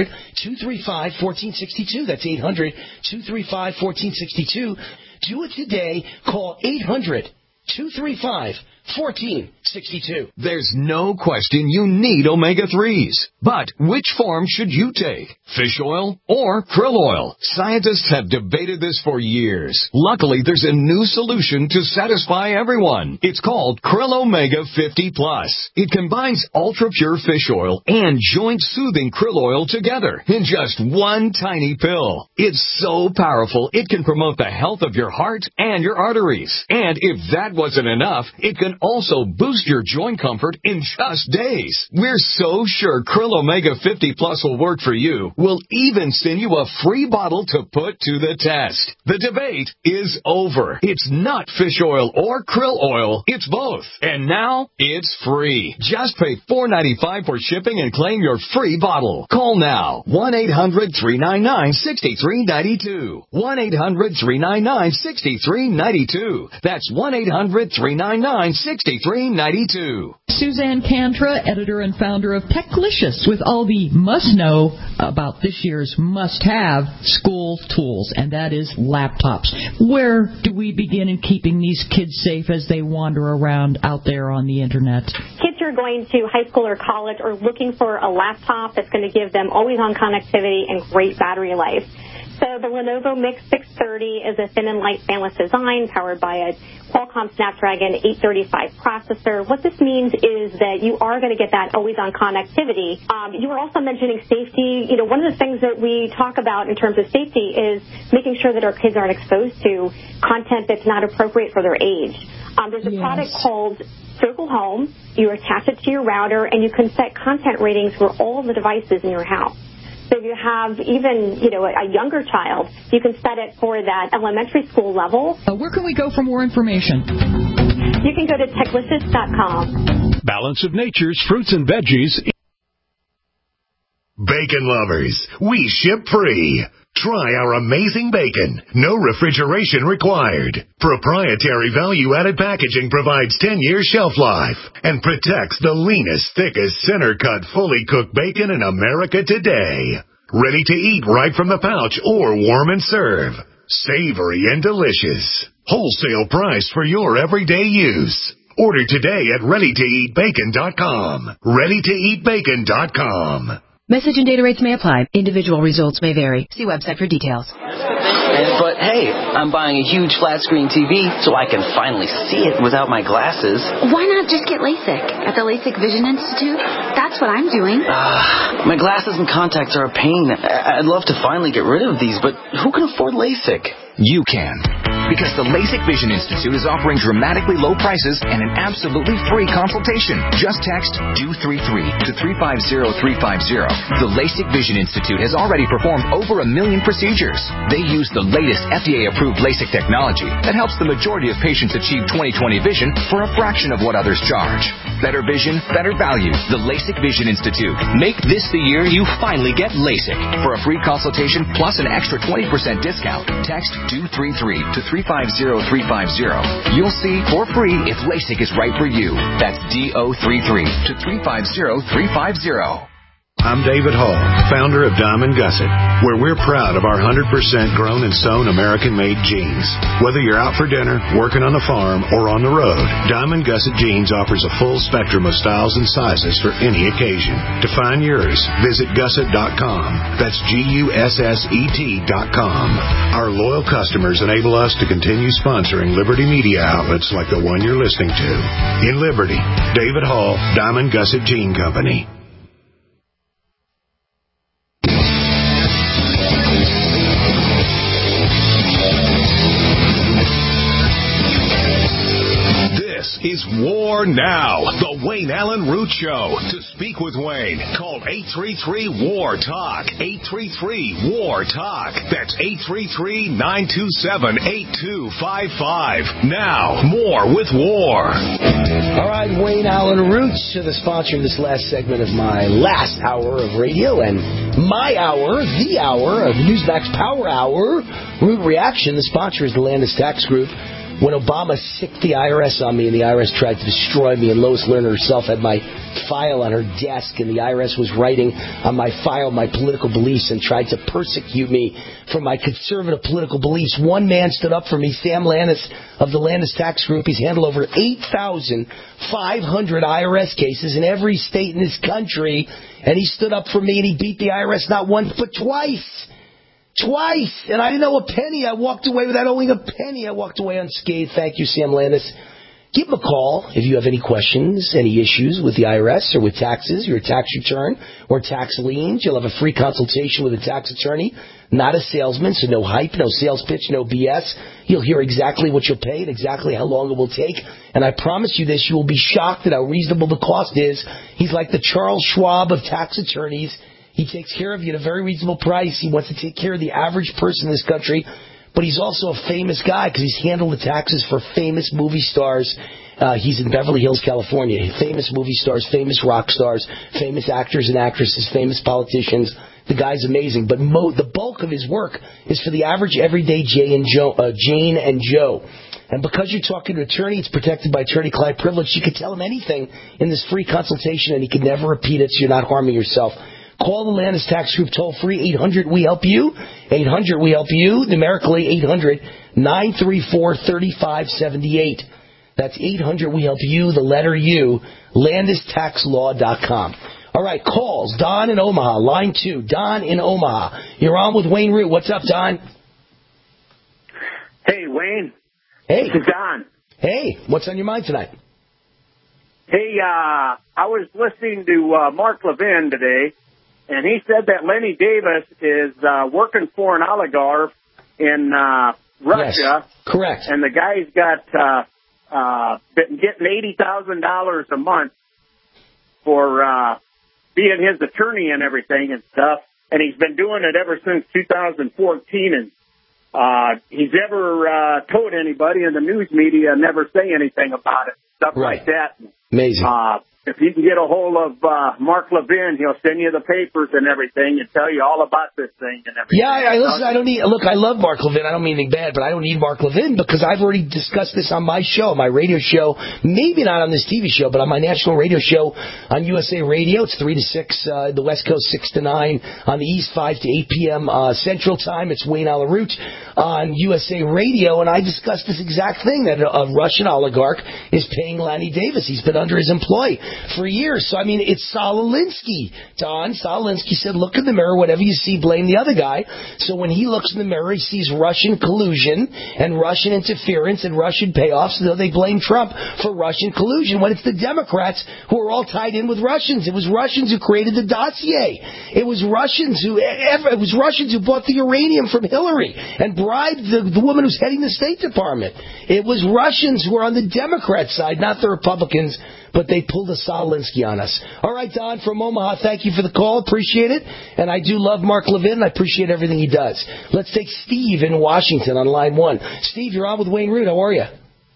800-235-1462. That's 800-235-1462. Do it today. Call 800-235-1462. There's no question you need omega-3s. But which form should you take? Fish oil or krill oil? Scientists have debated this for years. Luckily, there's a new solution to satisfy everyone. It's called Krill Omega 50 Plus. It combines ultra-pure fish oil and joint-soothing krill oil together in just one tiny pill. It's so powerful, it can promote the health of your heart and your arteries. And if that wasn't enough, it can also boost your joint comfort in just days. We're so sure Krill Omega 50 Plus will work for you. We'll even send you a free bottle to put to the test. The debate is over. It's not fish oil or krill oil. It's both. And now it's free. Just pay $4.95 for shipping and claim your free bottle. Call now. 1-800-399-6392. 1-800-399-6392. That's 1-800-399-6392. Suzanne Cantra, editor and founder of Techlicious, with all the must-know about this year's must-have school tools, and that is laptops. Where do we begin in keeping these kids safe as they wander around out there on the Internet? Kids who are going to high school or college are looking for a laptop that's going to give them always-on connectivity and great battery life. So the Lenovo Mix 630 is a thin and light fanless design powered by a Qualcomm Snapdragon 835 processor. What this means is that you are going to get that always-on connectivity. You were also mentioning safety. You know, one of the things that we talk about in terms of safety is making sure that our kids aren't exposed to content that's not appropriate for their age. There's a product called Circle Home. You attach it to your router, and you can set content ratings for all of the devices in your house. So if you have even, a younger child, you can set it for that elementary school level. Where can we go for more information? You can go to techlicious.com. Balance of Nature's fruits and veggies. Bacon lovers, we ship free. Try our amazing bacon. No refrigeration required. Proprietary value-added packaging provides 10-year shelf life and protects the leanest, thickest, center-cut, fully cooked bacon in America today. Ready to eat right from the pouch or warm and serve. Savory and delicious. Wholesale price for your everyday use. Order today at readytoeatbacon.com. readytoeatbacon.com. Message and data rates may apply. Individual results may vary. See website for details. But hey, I'm buying a huge flat screen TV so I can finally see it without my glasses. Why not just get LASIK at the LASIK Vision Institute? That's what I'm doing. My glasses and contacts are a pain. I'd love to finally get rid of these, but who can afford LASIK? You can. Because the LASIK Vision Institute is offering dramatically low prices and an absolutely free consultation. Just text DO33 to 350350. The LASIK Vision Institute has already performed over 1 million procedures. They use the latest FDA-approved LASIK technology that helps the majority of patients achieve 20/20 vision for a fraction of what others charge. Better vision, better value. The LASIK Vision Institute. Make this the year you finally get LASIK. For a free consultation plus an extra 20% discount, text DO33 to 350350. You'll see for free if LASIK is right for you. That's DO33 to 350350. I'm David Hall, founder of Diamond Gusset, where we're proud of our 100% grown and sewn American-made jeans. Whether you're out for dinner, working on a farm, or on the road, Diamond Gusset Jeans offers a full spectrum of styles and sizes for any occasion. To find yours, visit gusset.com. That's GUSSET.com. Our loyal customers enable us to continue sponsoring Liberty media outlets like the one you're listening to. In Liberty, David Hall, Diamond Gusset Jean Company. Is War Now, the Wayne Allen Root Show. To speak with Wayne, call 833-WAR-TALK, 833-WAR-TALK. That's 833-927-8255. Now, more with War. All right, Wayne Allen Roots, the sponsor of this last segment of my last hour of radio and my hour, the hour of Newsmax Power Hour. Root Reaction, the sponsor is the Landis Tax Group. When Obama sicked the IRS on me and the IRS tried to destroy me, and Lois Lerner herself had my file on her desk, and the IRS was writing on my file my political beliefs and tried to persecute me for my conservative political beliefs, one man stood up for me, Sam Landis of the Landis Tax Group. He's handled over 8,500 IRS cases in every state in this country, and he stood up for me and he beat the IRS not once but twice. Twice, and I didn't owe a penny. I walked away without owing a penny. I walked away unscathed. Thank you, Sam Landis. Give him a call if you have any questions, any issues with the IRS or with taxes, your tax return, or tax liens. You'll have a free consultation with a tax attorney, not a salesman, so no hype, no sales pitch, no BS. You'll hear exactly what you'll pay and exactly how long it will take. And I promise you this, you will be shocked at how reasonable the cost is. He's like the Charles Schwab of tax attorneys. He takes care of you at a very reasonable price. He wants to take care of the average person in this country. But he's also a famous guy because he's handled the taxes for famous movie stars. He's in Beverly Hills, California. Famous movie stars, famous rock stars, famous actors and actresses, famous politicians. The guy's amazing. But the bulk of his work is for the average, everyday Jane and Joe. And because you're talking to an attorney, it's protected by attorney-client privilege. You can tell him anything in this free consultation, and he can never repeat it, so you're not harming yourself. Call the Landis Tax Group toll-free, 800-WE-HELP-YOU, 800-WE-HELP-YOU, numerically 800-934-3578. That's 800-WE-HELP-YOU, the letter U, LandisTaxLaw.com. All right, calls. Don in Omaha, line 2. Don in Omaha. You're on with Wayne Root. What's up, Don? Hey, Wayne. Hey. This is Don. Hey, what's on your mind tonight? Hey, I was listening to Mark Levin today, and he said that Lenny Davis is working for an oligarch in Russia. Yes, correct. And the guy's got been getting $80,000 a month for being his attorney and everything and stuff. and he's been doing it ever since 2014. And he's never told anybody in the news media, never say anything about it, stuff like that. Amazing. If you can get a hold of Mark Levin, he'll send you the papers and everything and tell you all about this thing and everything. Yeah, listen, I don't need... Look, I love Mark Levin. I don't mean anything bad, but I don't need Mark Levin because I've already discussed this on my show, my radio show. Maybe not on this TV show, but on my national radio show on USA Radio. It's 3 to 6, the West Coast 6 to 9. On the East, 5 to 8 p.m. Central Time. It's Wayne Allyn Root on USA Radio, and I discussed this exact thing, that a Russian oligarch is paying Lanny Davis. He's been under his employ for years. So, I mean, it's Saul Alinsky, Don. Saul Alinsky said, look in the mirror, whatever you see, blame the other guy. So when he looks in the mirror, he sees Russian collusion and Russian interference and Russian payoffs, so they blame Trump for Russian collusion when it's the Democrats who are all tied in with Russians. It was Russians who created the dossier. It was Russians who bought the uranium from Hillary and bribed the woman who's heading the State Department. It was Russians who are on the Democrat side, not the Republicans, but they pulled a Saul Alinsky on us. All right, Don from Omaha, thank you for the call. Appreciate it. And I do love Mark Levin, and I appreciate everything he does. Let's take Steve in Washington on line 1. Steve, you're on with Wayne Root. How are you?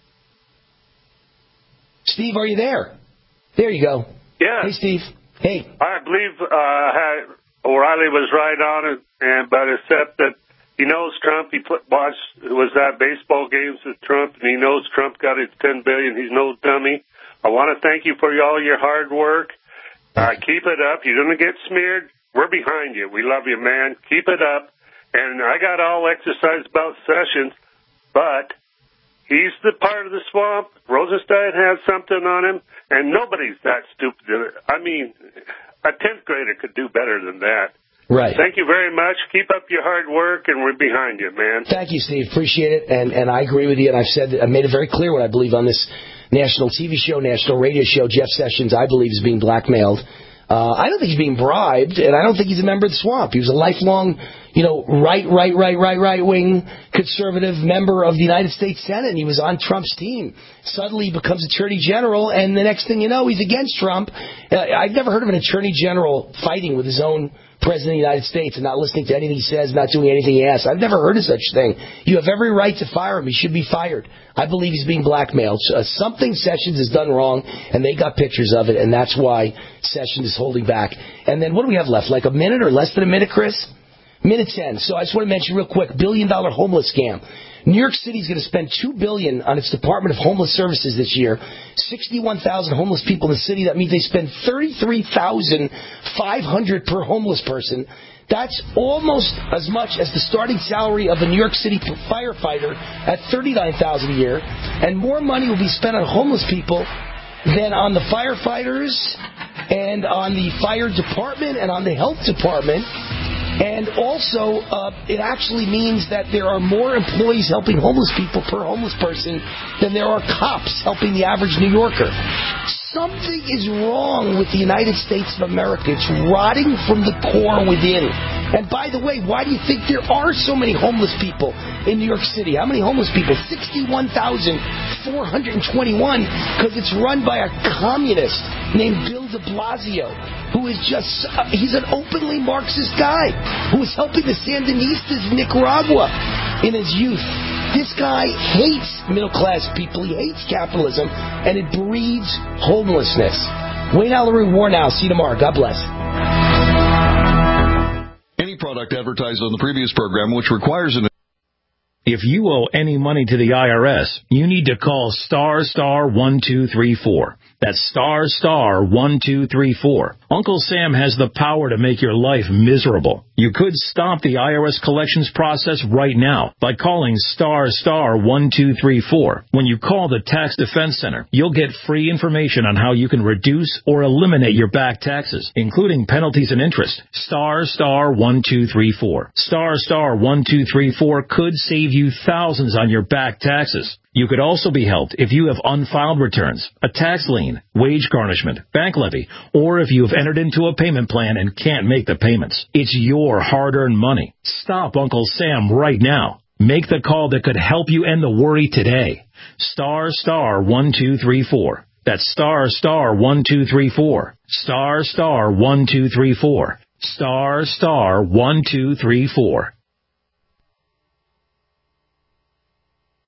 Steve, are you there? There you go. Yeah. Hey, Steve. Hey. I believe O'Reilly was right on it, but except that he knows Trump. Was that baseball games with Trump, and he knows Trump got his $10 billion. He's no dummy. I want to thank you for all your hard work. Keep it up. You're going to get smeared. We're behind you. We love you, man. Keep it up. And I got all exercise about Sessions, but he's the part of the swamp. Rosenstein has something on him, and nobody's that stupid. I mean, a 10th grader could do better than that. Right. Thank you very much. Keep up your hard work, and we're behind you, man. Thank you, Steve. Appreciate it. And I agree with you, and I made it very clear what I believe on this national TV show, national radio show. Jeff Sessions, I believe, is being blackmailed. I don't think he's being bribed, and I don't think he's a member of the swamp. He was a lifelong, right-wing conservative member of the United States Senate, and he was on Trump's team. Suddenly he becomes Attorney General, and the next thing you know, he's against Trump. I've never heard of an Attorney General fighting with his own President of the United States and not listening to anything he says, not doing anything he asks. I've never heard of such a thing. You have every right to fire him. He should be fired. I believe he's being blackmailed. Something Sessions has done wrong, and they got pictures of it, and that's why Sessions is holding back. And then what do we have left? Like a minute or less than a minute, Chris? Minute 10. So I just want to mention real quick, $1 billion homeless scam. New York City is going to spend $2 billion on its Department of Homeless Services this year. 61,000 homeless people in the city. That means they spend $33,500 per homeless person. That's almost as much as the starting salary of a New York City firefighter at $39,000 a year. And more money will be spent on homeless people than on the firefighters and on the fire department and on the health department. And also, it actually means that there are more employees helping homeless people per homeless person than there are cops helping the average New Yorker. Something is wrong with the United States of America. It's rotting from the core within. And by the way, why do you think there are so many homeless people in New York City? How many homeless people? 61,421, because it's run by a communist named Bill de Blasio, who is he's an openly Marxist guy who was helping the Sandinistas of Nicaragua in his youth. This guy hates middle-class people. He hates capitalism, and it breeds homelessness. Wayne Allyn Root, War Now. See you tomorrow. God bless. Any product advertised on the previous program which requires an... If you owe any money to the IRS, you need to call *1234. That's *1234. Uncle Sam has the power to make your life miserable. You could stop the IRS collections process right now by calling *1234. When you call the Tax Defense Center, you'll get free information on how you can reduce or eliminate your back taxes, including penalties and interest. *1234. *1234 could save you thousands on your back taxes. You could also be helped if you have unfiled returns, a tax lien, wage garnishment, bank levy, or if you have entered into a payment plan and can't make the payments. It's your hard-earned money. Stop Uncle Sam right now. Make the call that could help you end the worry today. *1234. That's *1234. *1234. *1 2 3 4.